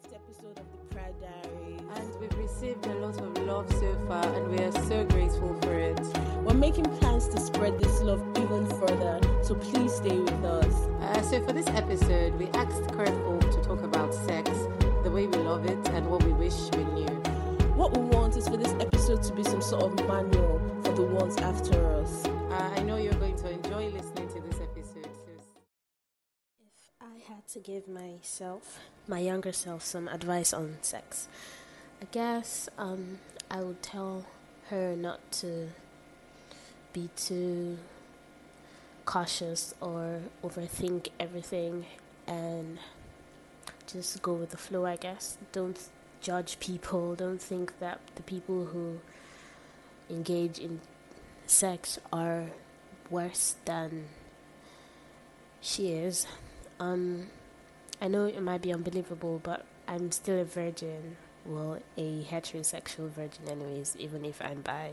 episode of the Pride Diaries. And we've received a lot of love so far, and we are so grateful for it. We're making plans to spread this love even further, so please stay with us. So for this episode, we asked Current Hope to talk about sex, the way we love it, and what we wish we knew. What we want is for this episode to be some sort of manual for the ones after us. I know you're going to enjoy listening to this episode. If I had to give my younger self, some advice on sex, I guess I would tell her not to be too cautious or overthink everything and just go with the flow, I guess. Don't judge people. Don't think that the people who engage in sex are worse than she is. I know it might be unbelievable, but I'm still a virgin. Well, a heterosexual virgin anyways, even if I'm bi.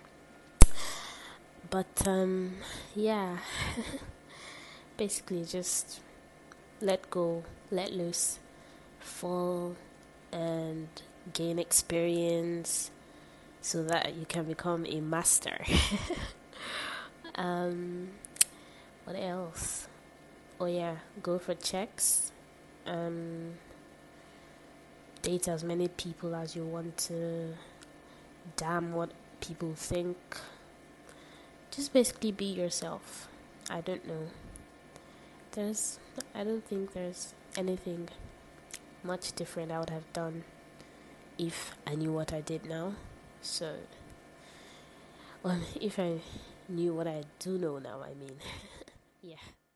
But, yeah. Basically just let go, let loose, fall, and gain experience so that you can become a master. What else? Oh yeah, go for checks. Date as many people as you want to. Damn what people think. Just basically be yourself. I don't know. I don't think there's anything much different I would have done if I knew what I did now. So, well, if I knew what I do know now, I mean, yeah.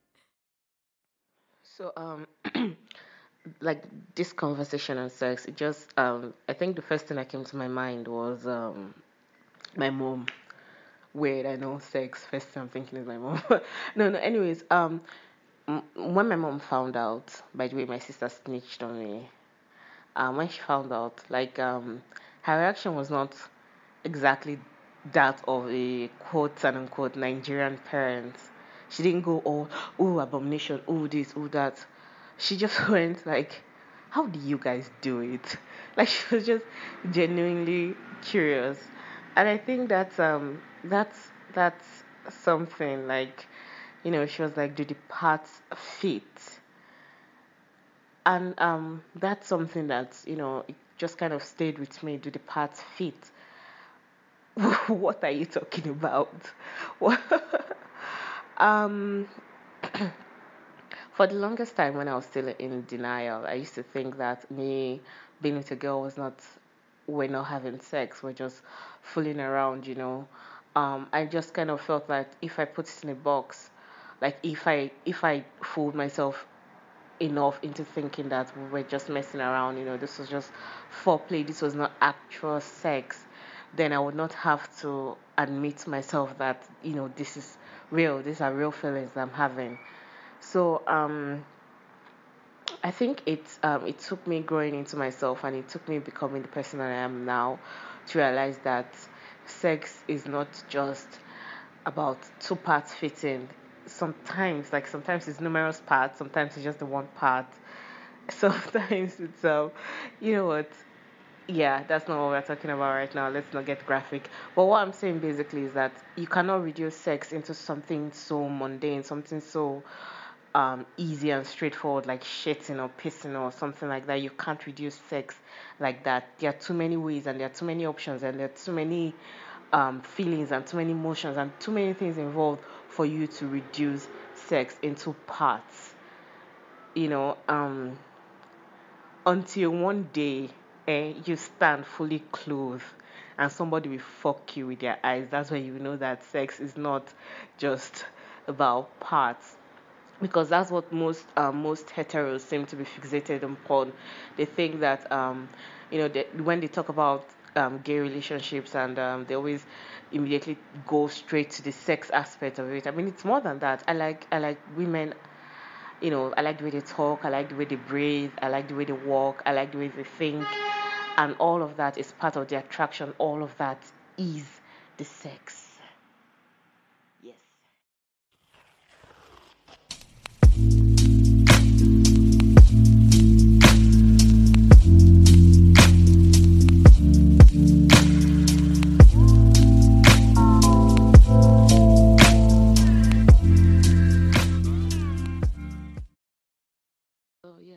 So, like this conversation on sex, it just, I think the first thing that came to my mind was my mom. Weird, I know, sex. First thing I'm thinking is my mom. No. Anyways, when my mom found out, by the way, my sister snitched on me. When she found out, her reaction was not exactly that of a quote and unquote Nigerian parent. She didn't go, oh, abomination, oh, this, oh, that. She just went like, how do you guys do it? Like, she was just genuinely curious. And I think that's something, like, she was like, do the parts fit? And that's something that, it just kind of stayed with me. Do the parts fit? What are you talking about? For the longest time when I was still in denial, I used to think that me being with a girl we're not having sex, we're just fooling around, I just kind of felt like if I put it in a box, like if I fooled myself enough into thinking that we were just messing around, this was just foreplay, this was not actual sex, then I would not have to admit myself that, this is real, these are real feelings that I'm having. So I think it took me growing into myself, and it took me becoming the person I am now, to realize that sex is not just about two parts fitting. Sometimes it's numerous parts, sometimes it's just the one part. Sometimes it's you know what? Yeah, that's not what we're talking about right now. Let's not get graphic. But what I'm saying basically is that you cannot reduce sex into something so mundane, something so easy and straightforward, like shitting or pissing or something like that. You can't reduce sex like that. There are too many ways, and there are too many options, and there are too many feelings and too many emotions and too many things involved for you to reduce sex into parts. Until one day you stand fully clothed and somebody will fuck you with their eyes. That's when you know that sex is not just about parts. Because that's what most heteros seem to be fixated upon. They think that when they talk about gay relationships, and they always immediately go straight to the sex aspect of it. I mean, it's more than that. I like women. I like the way they talk. I like the way they breathe. I like the way they walk. I like the way they think, and all of that is part of the attraction. All of that is the sex. Yes.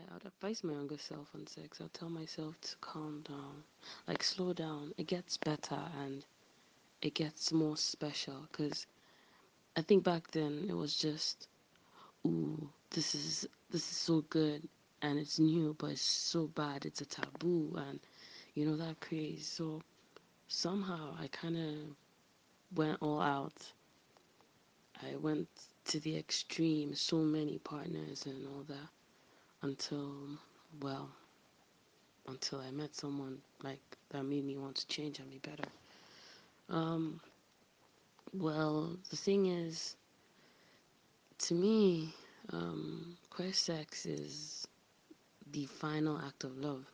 I'd advise my younger self on sex. I'll tell myself to calm down, like slow down. It gets better and it gets more special. Cause I think back then it was just, ooh, this is so good and it's new, but it's so bad. It's a taboo and that craze. So somehow I kind of went all out. I went to the extreme, so many partners and all that until, well, until I met someone like that made me want to change and be better. Um, well, the thing is, to me, queer sex is the final act of love.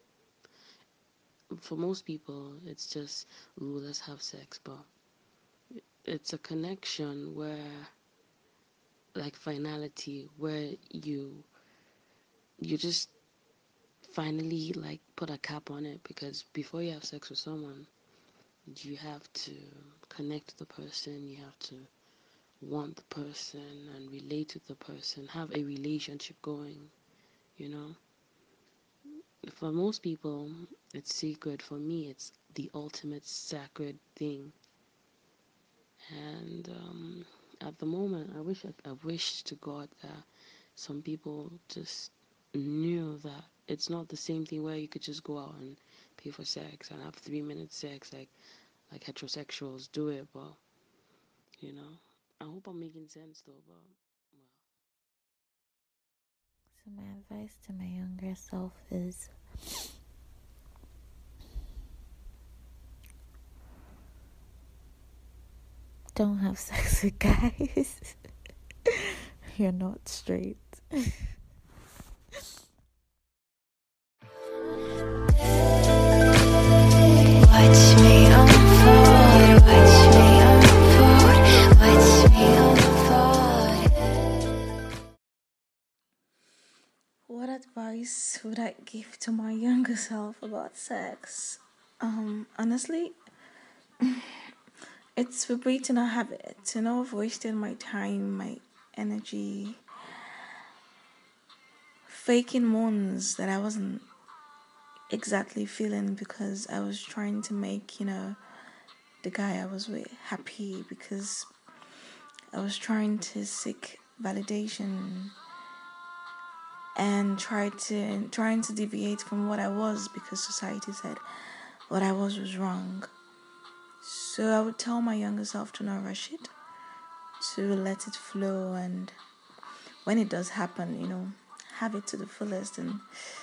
For most people, it's just, ooh, let's have sex, but it's a connection where, like finality, where you just finally like put a cap on it, because before you have sex with someone, you have to connect with the person, you have to want the person and relate with the person, have a relationship going, you know. For most people, it's sacred. For me, it's the ultimate sacred thing. And at the moment, I wish to God that some people just knew that it's not the same thing where you could just go out and pay for sex and have 3 minute sex like heterosexuals do it. But I hope I'm making sense though. But well. So my advice to my younger self is don't have sex with guys. You're not straight. Watch me unfold, watch me unfold, watch me unfold. What advice would I give to my younger self about sex? Honestly, it's for me to not have it, to not have wasted my time, my energy, faking moans that I wasn't exactly feeling because I was trying to make, the guy I was with happy, because I was trying to seek validation and trying to deviate from what I was because society said what I was wrong. So I would tell my younger self to not rush it, to let it flow, and when it does happen, have it to the fullest and,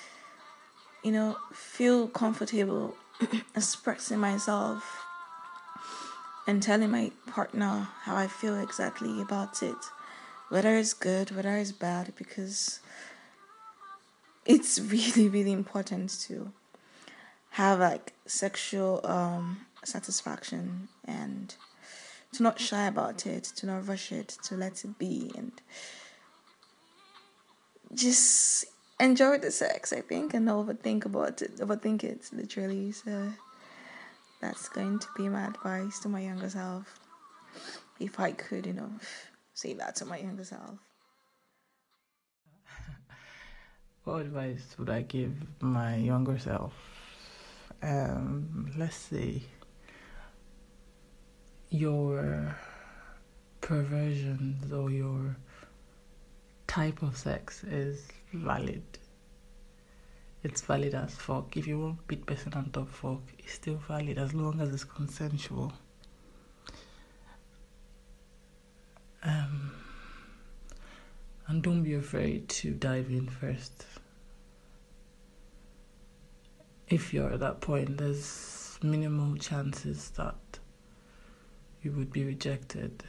feel comfortable expressing myself and telling my partner how I feel exactly about it, whether it's good, whether it's bad, because it's really, really important to have like sexual satisfaction and to not shy about it, to not rush it, to let it be, and just enjoy the sex, I think, and not overthink it literally. So that's going to be my advice to my younger self, if I could, say that to my younger self. What advice would I give my younger self? Let's say your perversions or your type of sex is valid. It's valid as fuck. If you won't beat person on top fuck, it's still valid as long as it's consensual. And don't be afraid to dive in first. If you're at that point, there's minimal chances that you would be rejected.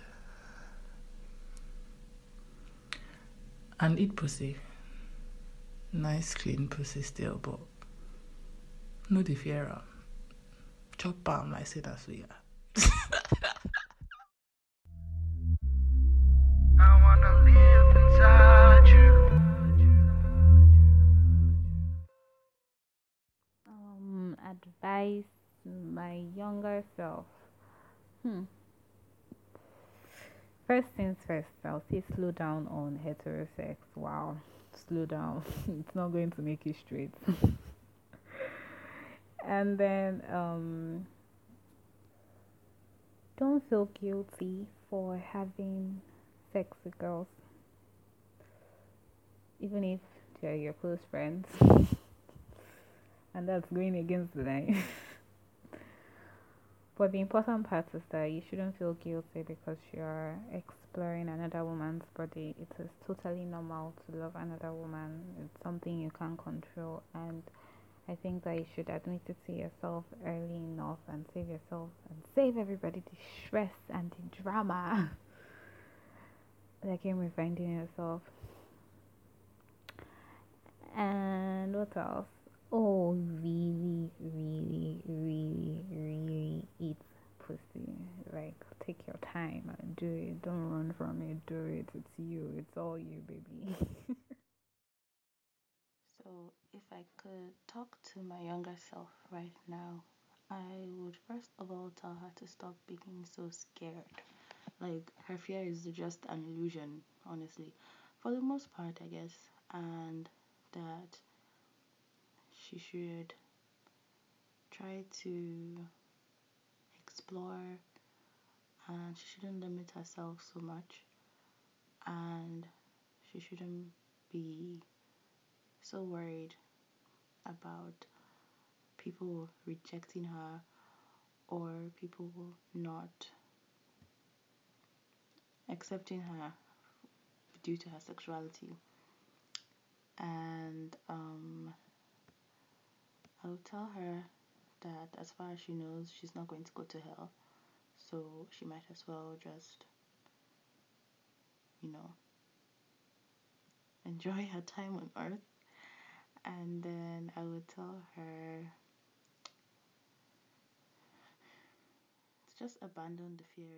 And eat pussy. Nice clean pussy still, but no the fear. Chop palm like say that's what you are. I wanna live inside you. Advice my younger self. First things first, I'll say slow down on heterosex. Wow, slow down. It's not going to make you straight. And then don't feel guilty for having sex with girls, even if they're your close friends. And that's going against the line. But the important part is that you shouldn't feel guilty because you're exploring another woman's body. It is totally normal to love another woman. It's something you can't control, and I think that you should admit it to yourself early enough and save yourself and save everybody the stress and the drama that came with finding yourself. And what else? Oh, really, really, really, really eat pussy. Like, take your time and do it. Don't run from it. Do it. It's you. It's all you, baby. So, if I could talk to my younger self right now, I would first of all tell her to stop being so scared. Like, her fear is just an illusion, honestly, for the most part, I guess, and that she should try to explore, and she shouldn't limit herself so much, and she shouldn't be so worried about people rejecting her or people not accepting her due to her sexuality. And I'll tell her that as far as she knows, she's not going to go to hell, so she might as well just, enjoy her time on earth. And then I would tell her to just abandon the fear,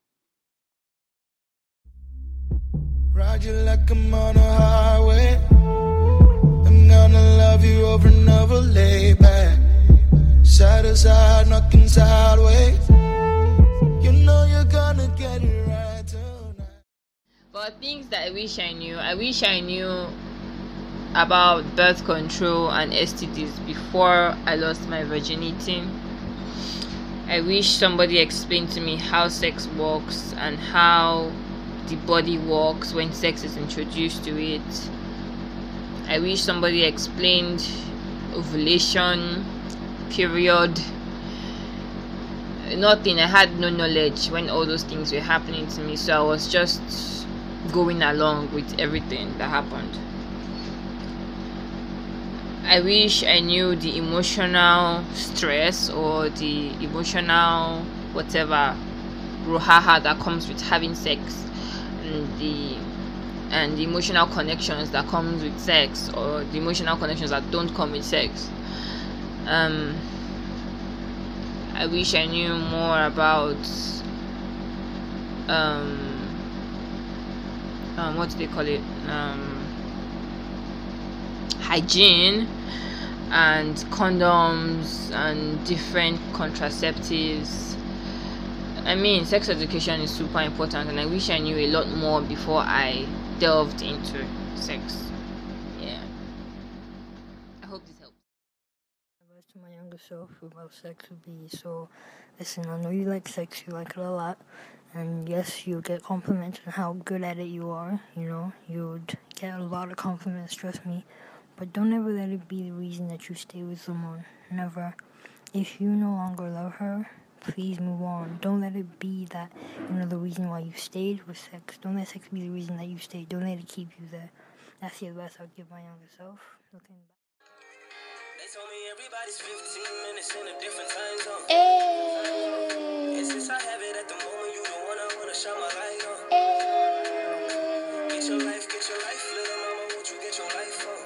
Ride you like I'm on a highway. I'm gonna love you over and over, lay back. Side to side, knocking sideways. You know you're gonna get it right tonight. For things that I wish I knew about birth control and STDs before I lost my virginity. I wish somebody explained to me how sex works and how the body works when sex is introduced to it. I wish somebody explained ovulation, period. Nothing. I had no knowledge when all those things were happening to me, so I was just going along with everything that happened. I wish I knew the emotional stress or the emotional whatever brouhaha that comes with having sex, and the emotional connections that comes with sex, or the emotional connections that don't come with sex. I wish I knew more about what do they call it? Hygiene and condoms and different contraceptives. I mean, sex education is super important, and I wish I knew a lot more before I delved into sex. Yeah. I hope this helps. Advice to my younger self about sex would be, so listen, I know you like sex, you like it a lot, and yes, you'll get compliments on how good at it you are, you'd get a lot of compliments, trust me, but don't ever let it be the reason that you stay with someone. Never. If you no longer love her, please move on. Don't let it be that, the reason why you stayed with sex. Don't let sex be the reason that you stayed. Don't let it keep you there. That's the advice I'll give my younger self. Looking back. They told me everybody's 15 minutes in a different time zone. Hey. And since I have it at the moment, you don't wanna shine my light on. Hey. Get your life, little mama, won't you get your life on?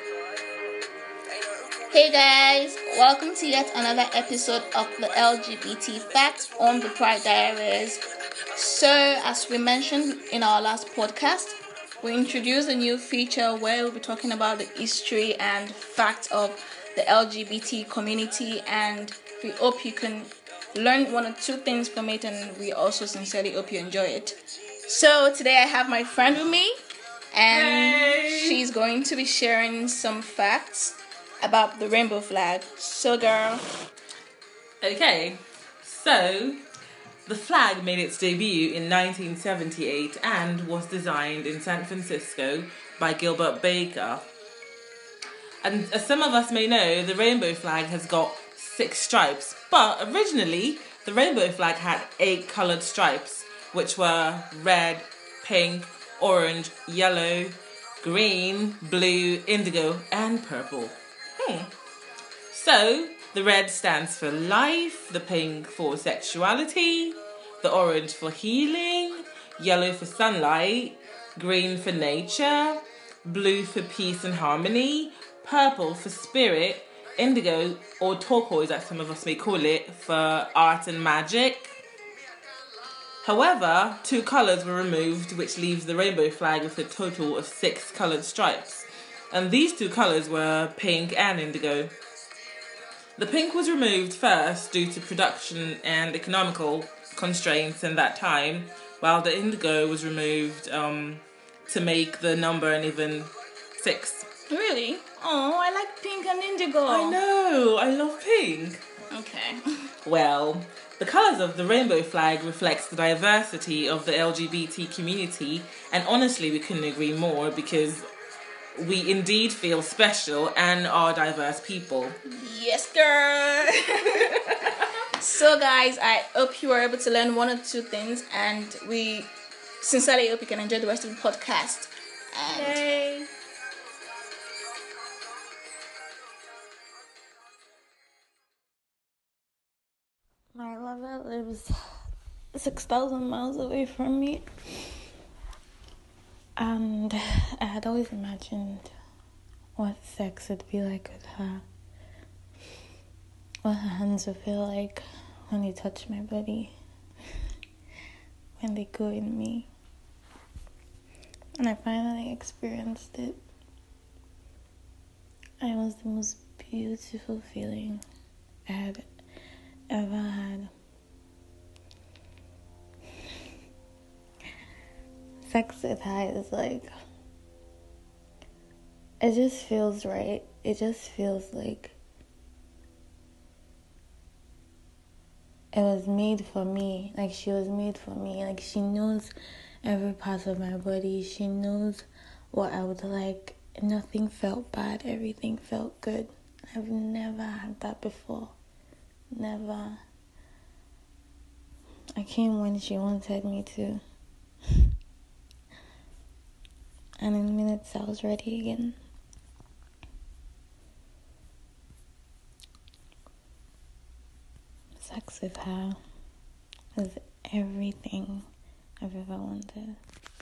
Hey guys, welcome to yet another episode of the LGBT Facts on the Pride Diaries. So, as we mentioned in our last podcast, we introduced a new feature where we'll be talking about the history and facts of the LGBT community, and we hope you can learn one or two things from it, and we also sincerely hope you enjoy it. So today I have my friend with me, and she's going to be sharing some facts about the rainbow flag. So, girl. Okay, so the flag made its debut in 1978 and was designed in San Francisco by Gilbert Baker. And as some of us may know, the rainbow flag has got 6 stripes, but originally the rainbow flag had 8 coloured stripes, which were red, pink, orange, yellow, green, blue, indigo, and purple. So, the red stands for life, the pink for sexuality, the orange for healing, yellow for sunlight, green for nature, blue for peace and harmony, purple for spirit, indigo, or turquoise as some of us may call it, for art and magic. However, 2 colours were removed, which leaves the rainbow flag with a total of 6 coloured stripes. And these 2 colours were pink and indigo. The pink was removed first due to production and economical constraints in that time, while the indigo was removed to make the number an even 6. Really? Oh, I like pink and indigo. I know, I love pink. Okay. Well, the colours of the rainbow flag reflects the diversity of the LGBT community, and honestly we couldn't agree more, because we indeed feel special and are diverse people. Yes, girl. So guys, I hope you were able to learn 1 or 2 things, and we sincerely hope you can enjoy the rest of the podcast. And Yay. My lover lives 6,000 miles away from me, and I had always imagined what sex would be like with her, what her hands would feel like when they touch my body, when they go in me, and I finally experienced it. It was the most beautiful feeling I had ever had. Sex with her is like, it just feels right. It just feels like it was made for me. Like she was made for me. Like she knows every part of my body. She knows what I would like. Nothing felt bad. Everything felt good. I've never had that before. Never. I came when she wanted me to. And in minutes I was ready again. Sex with her was everything I've ever wanted.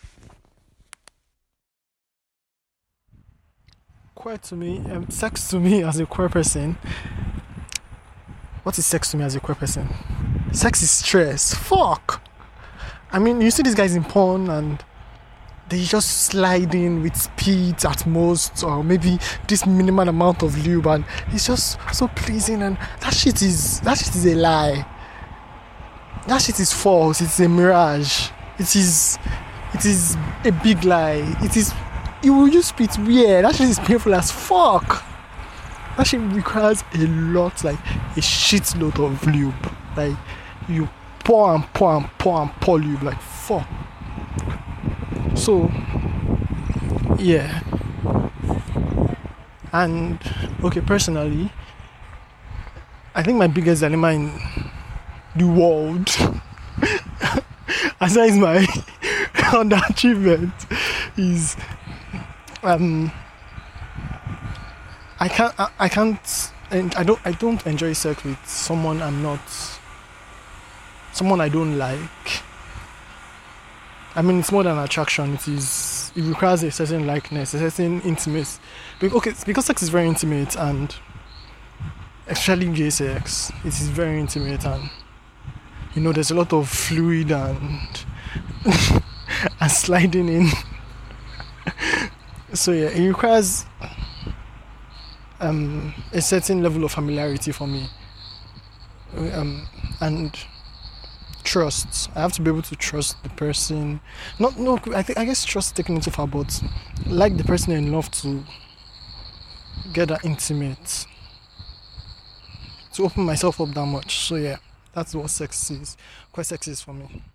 Sex to me as a queer person. What is sex to me as a queer person? Sex is stress. Fuck! I mean, you see these guys in porn and they just slide in with speed at most, or maybe this minimal amount of lube, and it's just so pleasing, and that shit is a lie. That shit is false. It's a mirage. It is a big lie. You will use spit weird. That shit is painful as fuck. That shit requires a lot, like a shitload of lube. Like you pour and pour and pour and pour lube, like fuck. So yeah. And okay, personally, I think my biggest dilemma in the world, aside my underachievement, is I don't enjoy sex with someone I don't like. I mean, it's more than attraction. It requires a certain likeness, a certain intimacy. Because sex is very intimate, and especially gay sex, it is very intimate, and there's a lot of fluid and and sliding in. So yeah, it requires a certain level of familiarity for me, and trust. I have to be able to trust the person. I guess trust taken into far, but like the person enough to get that intimate, to open myself up that much. So yeah, that's what sex is. Queer sex is for me.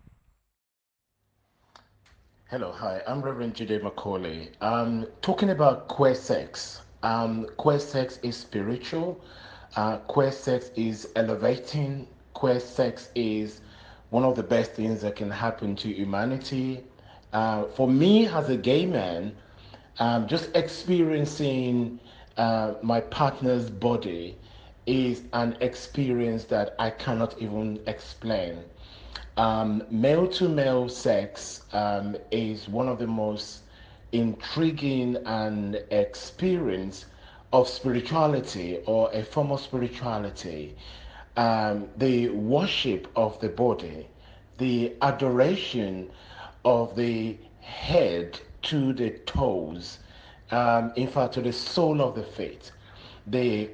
Hello, hi, I'm Reverend Jide Macaulay. Talking about queer sex. Queer sex is spiritual. Queer sex is elevating. Queer sex is one of the best things that can happen to humanity. For me, as a gay man, just experiencing my partner's body is an experience that I cannot even explain. Male to male sex is one of the most intriguing and experience of spirituality, or a form of spirituality. The worship of the body, the adoration of the head to the toes, in fact to the sole of the feet, the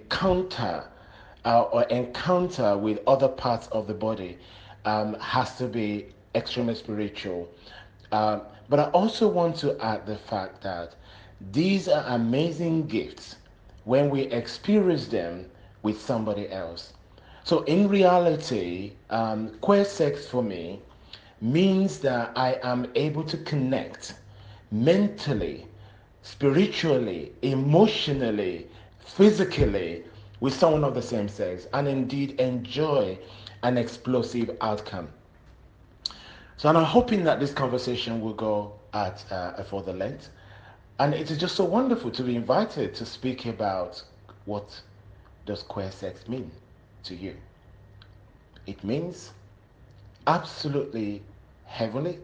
encounter with other parts of the body has to be extremely spiritual. But I also want to add the fact that these are amazing gifts when we experience them with somebody else. So in reality, queer sex for me means that I am able to connect mentally, spiritually, emotionally, physically with someone of the same sex, and indeed enjoy an explosive outcome. So I'm hoping that this conversation will go at a further length. And it is just so wonderful to be invited to speak about what does queer sex mean to you. It means absolutely heavenly.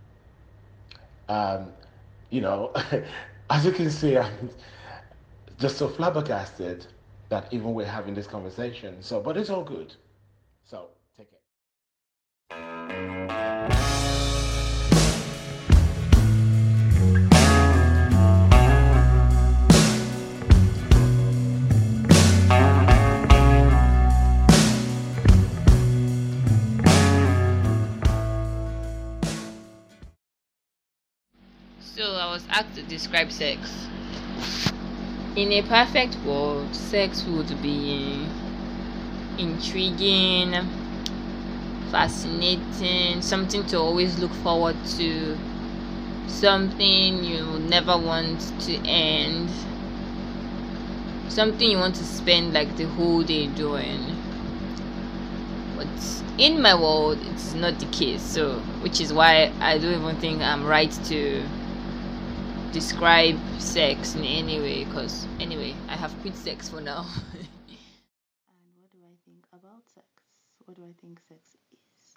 As you can see, I'm just so flabbergasted that even we're having this conversation. But it's all good. So take it. So I was asked to describe sex. In a perfect world, sex would be intriguing, fascinating, something to always look forward to, something you never want to end, something you want to spend like the whole day doing. But in my world, it's not the case, so which is why I don't even think I'm right to describe sex in any way, because anyway, I have quit sex for now. And what do I think about sex? What do I think sex is?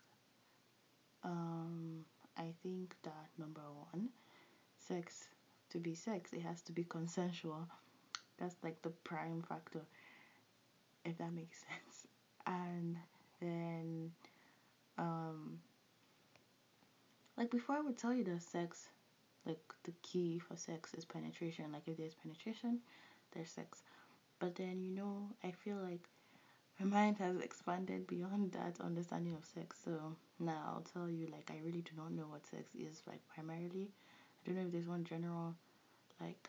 I think that number one, sex, to be sex, it has to be consensual. That's like the prime factor, if that makes sense. And then like before, I would tell you that sex, like the key for sex is penetration. Like if there's penetration, there's sex. But then I feel like my mind has expanded beyond that understanding of sex. So now I'll tell you, like, I really do not know what sex is, like, primarily. I don't know if there's one general, like,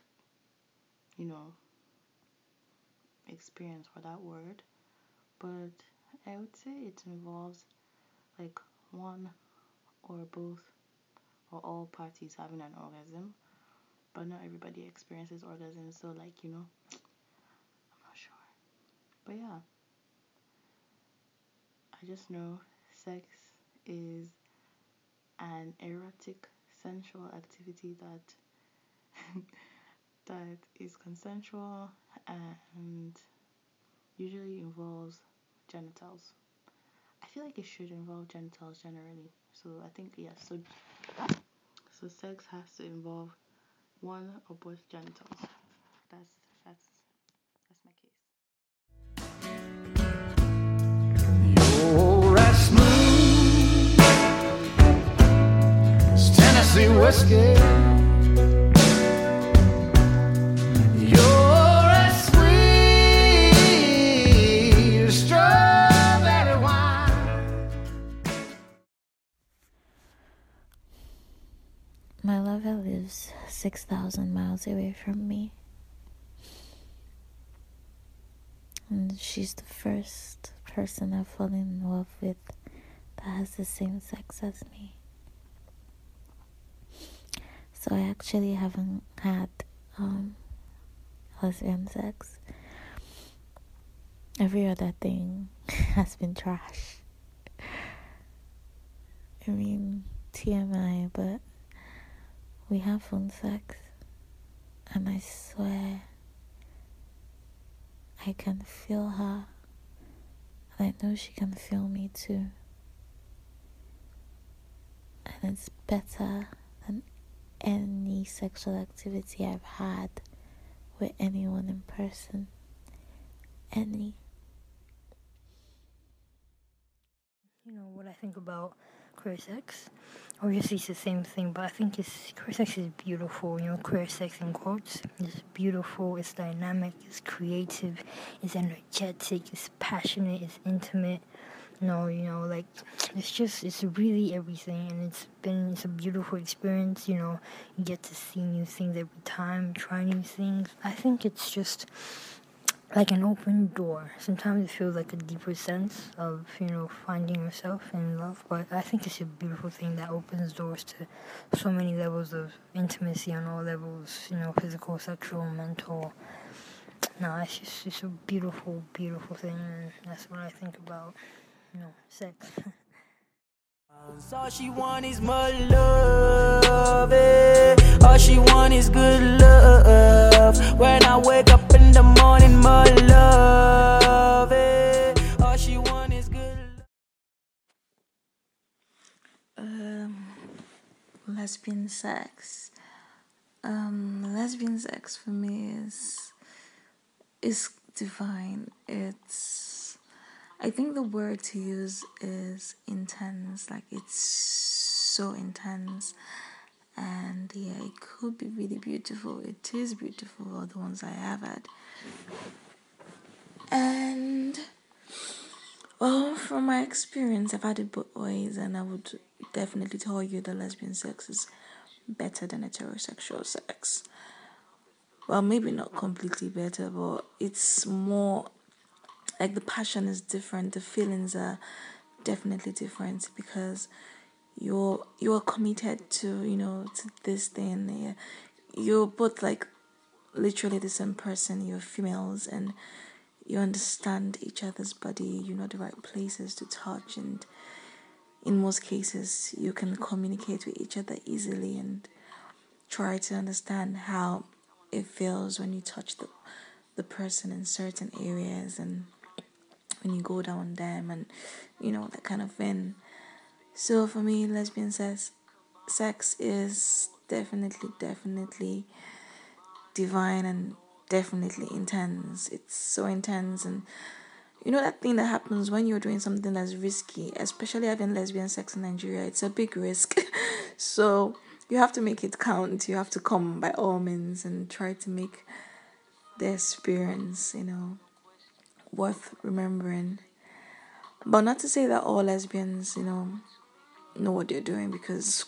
experience for that word. But I would say it involves, like, one or both or all parties having an orgasm. But not everybody experiences orgasm, so, like, I'm not sure. But yeah, I just know sex is an erotic, sensual activity that is consensual and usually involves genitals. I feel like it should involve genitals generally. So I think, yeah, so sex has to involve one or both genitals. That's my case. You're as smooth as Tennessee whiskey. You're as sweet as strawberry wine. 6,000 miles away from me. And she's the first person I've fallen in love with that has the same sex as me. So I actually haven't had lesbian sex. Every other thing has been trash. I mean, TMI, but we have phone sex, and I swear I can feel her, and I know she can feel me too. And it's better than any sexual activity I've had with anyone in person. Any. You know what I think about queer sex? Obviously it's the same thing, but I think queer sex is beautiful. You know, queer sex in quotes is beautiful, it's dynamic, it's creative, it's energetic, it's passionate, it's intimate. Like it's really everything, and it's a beautiful experience. You get to see new things every time, try new things. I think it's just like an open door. Sometimes it feels like a deeper sense of, finding yourself in love, but I think it's a beautiful thing that opens doors to so many levels of intimacy on all levels, physical, sexual, mental. No, it's a beautiful, beautiful thing, and that's what I think about, sex. All she want is more love, eh? All she want is good love. When I wake up in the morning, more love, eh? All she want is good love. Lesbian sex. Lesbian sex for me is divine. I think the word to use is intense. Like, it's so intense, and yeah, it could be really beautiful. It is beautiful, all the ones I have had. And well, from my experience, I've had it both ways, and I would definitely tell you that lesbian sex is better than heterosexual sex. Well, maybe not completely better, but it's more like the passion is different, the feelings are definitely different, because you're committed to to this thing. Yeah. You're both like literally the same person. You're females, and you understand each other's body. You know the right places to touch, and in most cases you can communicate with each other easily and try to understand how it feels when you touch the person in certain areas, and when you go down them, and that kind of thing. So for me, lesbian sex is definitely divine, and definitely intense. It's so intense, and that thing that happens when you're doing something that's risky, especially having lesbian sex in Nigeria. It's a big risk. So you have to make it count. You have to come by all means and try to make the experience worth remembering. But not to say that all lesbians know what they're doing, because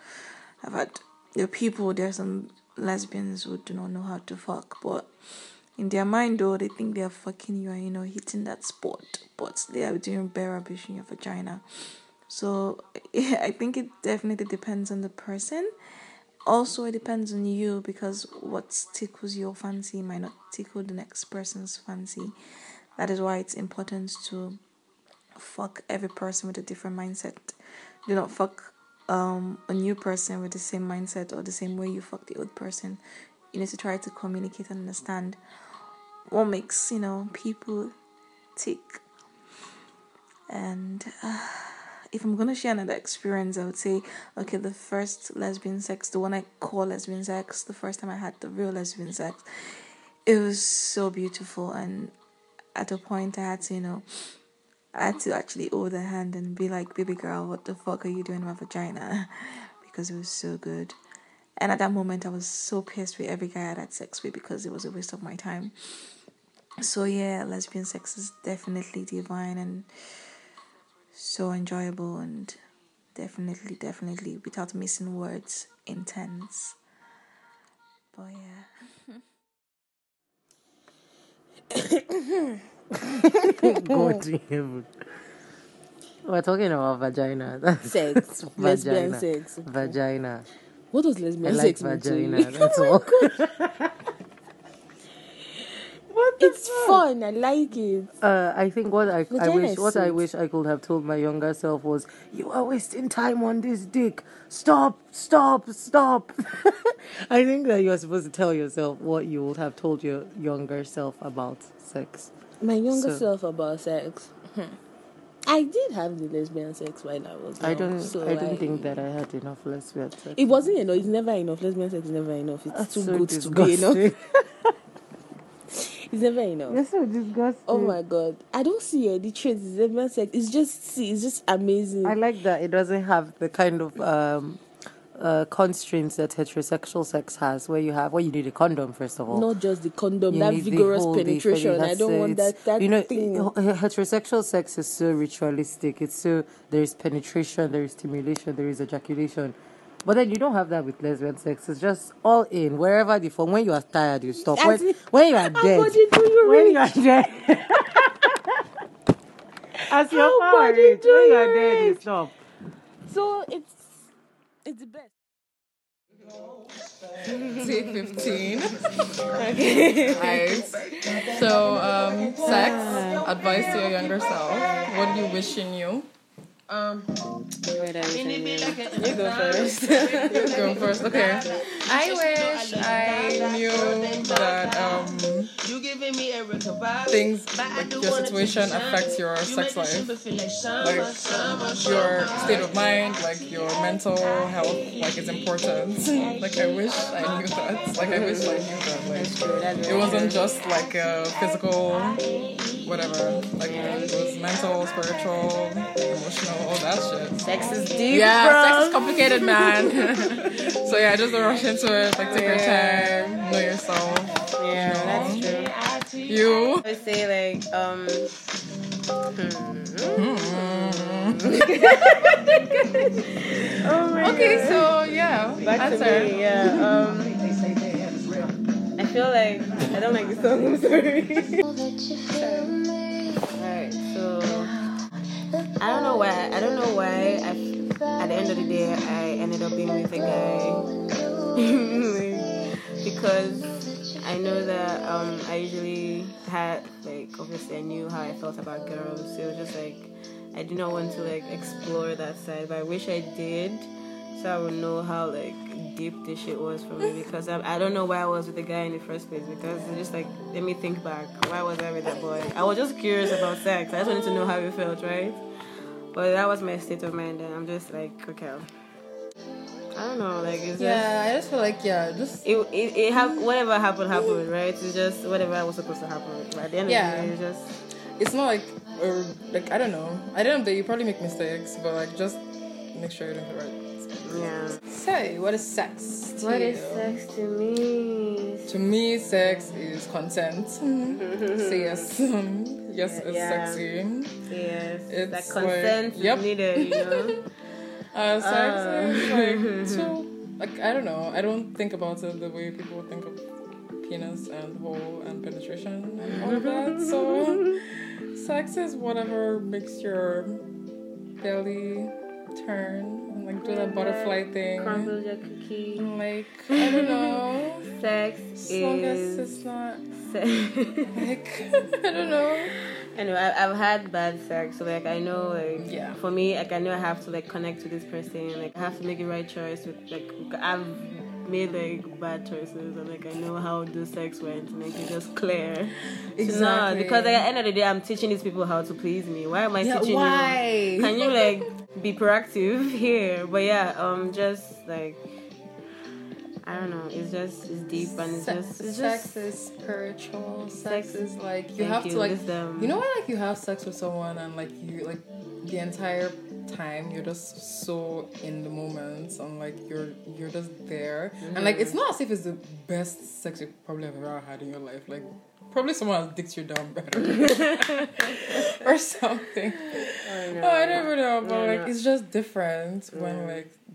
there's some lesbians who do not know how to fuck, but in their mind though, they think they're fucking you and hitting that spot, but they are doing bare rubbish in your vagina. So yeah, I think it definitely depends on the person. Also, it depends on you, because what tickles your fancy might not tickle the next person's fancy. That is why it's important to fuck every person with a different mindset. Do not fuck a new person with the same mindset or the same way you fuck the old person. You need to try to communicate and understand what makes people tick. And if I'm gonna share another experience, I would say, okay, the first lesbian sex, the one I call lesbian sex, the first time I had the real lesbian sex, it was so beautiful. And at a point, I had to actually hold her hand and be like, baby girl, what the fuck are you doing in my vagina? Because it was so good. And at that moment, I was so pissed with every guy I had sex with, because it was a waste of my time. So yeah, lesbian sex is definitely divine and so enjoyable, and definitely, without missing words, intense. But yeah. Go to heaven. We're talking about vagina. That's Sex. Lesbian vagina. sex. Vagina. What does lesbian I like sex mean to vagina. you? That's Oh all. my God. It's fun. I like it. I think what I Vagina wish is what I sweet. wish I could have told my younger self was, you are wasting time on this dick. Stop. I think that you're supposed to tell yourself what you would have told your younger self about sex. My younger So- self about sex. I did have the lesbian sex while I was young. I don't so think that I had enough lesbian sex. It wasn't enough. It's never enough. Lesbian sex is never enough. It's That's too so good to be enough. disgusting. It's never enough. You're so disgusting. Oh my God. I don't see any traits. Lesbian sex. It's just amazing. I like that it doesn't have the kind of constraints that heterosexual sex has, where you need a condom first of all. Not just the condom, You that need the vigorous whole penetration. I that's, don't want that thing. Heterosexual sex is so ritualistic. It's so, there is penetration, there is stimulation, there is ejaculation. But then you don't have that with lesbian sex. It's just all in, wherever the form. When you are tired, you stop. When you are dead, when you are dead, as your power reach, when you are dead, you stop. So it's the best. Take 15. Okay. Nice. So, sex, advice to your younger self. What do you wish you knew? Wait, you go first. You go first. Okay. I wish I knew that things like your situation affects your sex life, like your state of mind, like your mental health, like it's important. Like I wish I knew that. Like I wish I knew that. Like it wasn't just like a physical, whatever. Like it was mental, spiritual, emotional, all that shit. Sex is deep. Yeah, bro. sex is complicated, man. So yeah, just don't rush into it. Like take your time, know yourself. Yeah, you know. that's true. You? I would say like Oh my Okay, God. so yeah, Back answer. to me, yeah. I feel like I don't like the song. I'm sorry. Alright, so I don't know why. At the end of the day, I ended up being with a guy because I know that I usually had like obviously I knew how I felt about girls. So it was just like I did not want to like explore that side, but I wish I did, so I would know how like deep this shit was for me. Because I don't know why I was with the guy in the first place. Because it's just like, let me think back. Why was I with that boy? I was just curious about sex. I just wanted to know how it felt, right? But that was my state of mind, and I'm just like, okay. I don't know, like it's I just feel like just it whatever happened, right? It's just whatever was supposed to happen. But at the end of the day, it's just. It's not like I don't know. I don't know that you probably make mistakes, but like just make sure you're doing the right. Yeah. Say, what is sex to What you? is sex to me? To me, sex is consent. Say yes. Yes, it's sexy. Yes. It's that consent is needed, you know? Sex is like so. Like I don't know. I don't think about it the way people think of penis and hole and penetration and all of that. So sex is whatever makes your belly turn and like do that butterfly thing. Crumble your cookie. Like I don't know. Sex as long as it's not like I don't know. Anyway, I've had bad sex, so like I know, like for me, like I know I have to like connect to this person, like I have to make the right choice. With like I've made like bad choices, and like I know how the sex went, and like it's just clear. Exactly. No, because like, at the end of the day, I'm teaching these people how to please me. Why am I teaching why? you? Can you like be proactive here? But just like. I don't know. It's deep and it's sex is spiritual. Sex is like you have to like you know when like you have sex with someone and like you like the entire time you're just so in the moment and like you're just there and like it's not as if it's the best sex you probably have ever had in your life. Like probably someone has dicked you down better or something. I never know, but like it's just different when like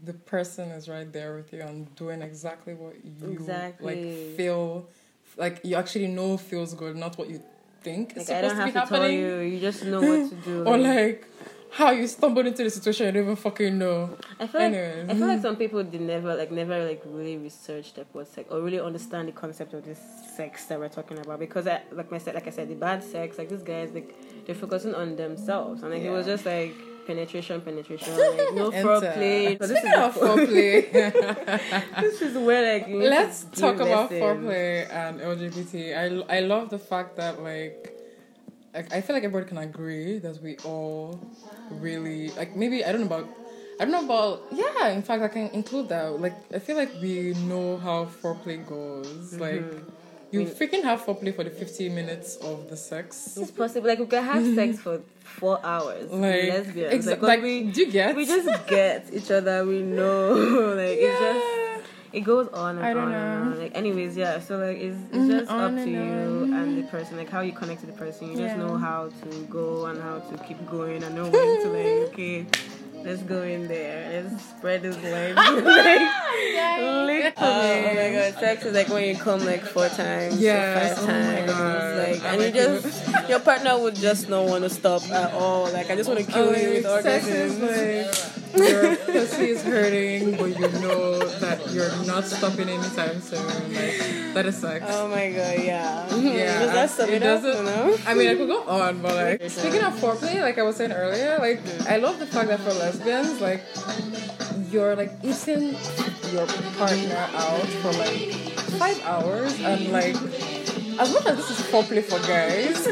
the person is right there with you and doing exactly what you Exactly. feel, you actually know feels good, not what you think is I supposed don't to be have to tell happening. you just know what to do. Or how you stumbled into the situation, you don't even fucking know. I feel like some people never really research the word sex or really understand the concept of this sex that we're talking about, because like I said, the bad sex, like these guys, they're focusing on themselves, and it was just like penetration, like no foreplay. Speaking of foreplay, this is where let's talk about foreplay and LGBT. I love the fact that I feel like everybody can agree that we all really maybe I don't know about in fact I can include that. I feel like we know how foreplay goes. You freaking have foreplay for the 15 minutes of the sex. It's possible. We can have sex for 4 hours. Lesbians. Do you get? We just get each other. We know. It goes on and on and on. Anyways, yeah. So it's just up to you and the person. How you connect to the person. You just know how to go and how to keep going and know when to okay. Let's go in there. Let's spread this leg. Literally. Oh my god, sex is when you come 4 times, 5 times. And you just, your partner would just not want to stop at all. I just want to kill you with orgasms. Your pussy is hurting, but you know that you're not stopping anytime soon. That is sex. Oh my god, yeah. Yeah. Does that sum it up, you know? I mean, I could go on, but speaking of foreplay, I was saying earlier, I love the fact that for lesbians, you're eating your partner out for 5 hours, and as much as this is foreplay for guys,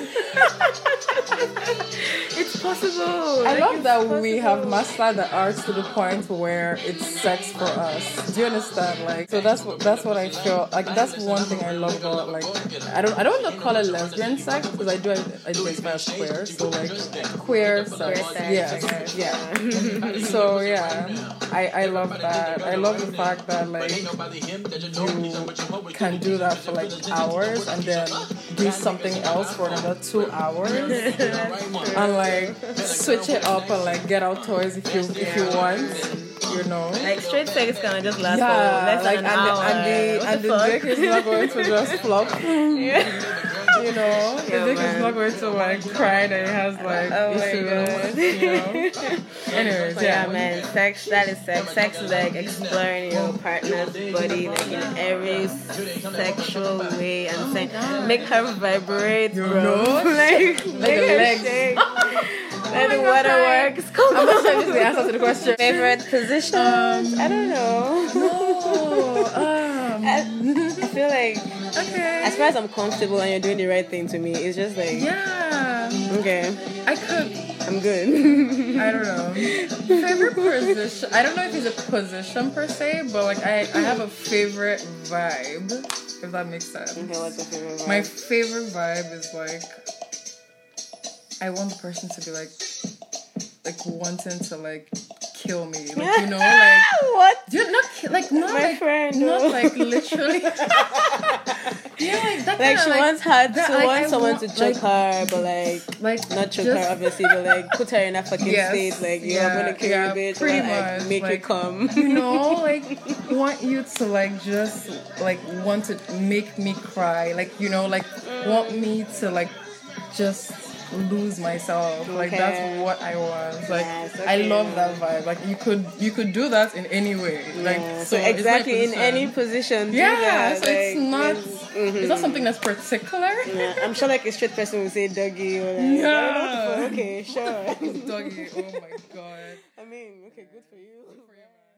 it's possible. I love that we have mastered the arts to the point where it's sex for us. Do you understand? So that's what I feel. That's one thing I love about I don't want to call it lesbian sex, because I do identify as queer. So queer sex. Yeah. So yeah, I love that. I love the fact that you can do that for hours and then do something else for another 2 hours and switch it up and get out toys if you want, you know. Straight sex can just last for less than an hour. And the dick is not going to just flop. You know, the dick is not going to cry that it has issues. You know. Anyways, yeah, man, sex, that is sex. Sex is exploring your partner's body in every sexual way and make her vibrate, bro. Make her legs shake. Let the waterworks come on. I'm not sure this is the answer to the question. Favorite positions? I don't know. I feel as far as I'm comfortable and you're doing the right thing to me, it's just okay. I'm good. I don't know. Favorite position? I don't know if it's a position per se, but I have a favorite vibe, if that makes sense. Okay, what's your favorite vibe? My favorite vibe is I want the person to be wanting to kill me, you know, what? You're not not my friend, not literally. Yeah, that she wants someone to choke her, but not choke her obviously, but put her in a fucking state, you're gonna kill your bitch, pretty much, make you come, you know, want you to just want to make me cry, you know, want me to just lose myself. That's what I want. I love that vibe. You could do that in any way. So exactly in any position. Yeah. So it's not something that's particular. Yeah. I'm sure a straight person would say doggy or okay, sure. Doggy. Oh my god. I mean, okay, good for you.